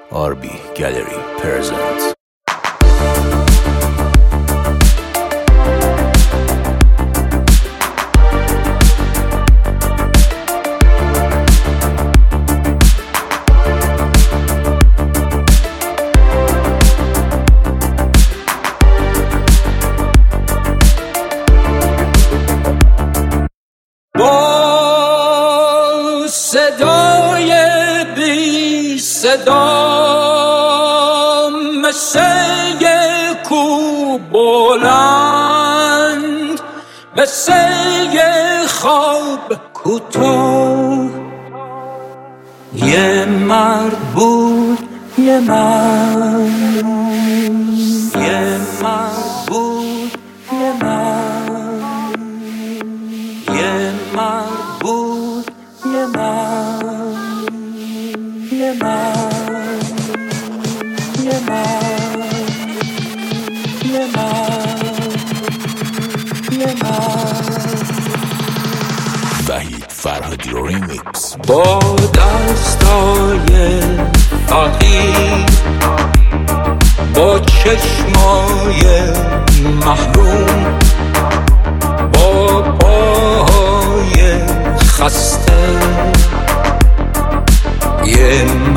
RB Gallery presents. با صدای بی صدا مثل یک کوه بلند، مثل یک خواب کوتاه، یه مرد بود، یه مرد، یه مرد بود، یه مرد، یه مرد بود، یه مرد، یه مرد، یه مرد، یه مرد، یه مرد. وحید فرهادی ریمیکس. با دستای فقیر، با چشمای محروم، با پاهای خسته، یه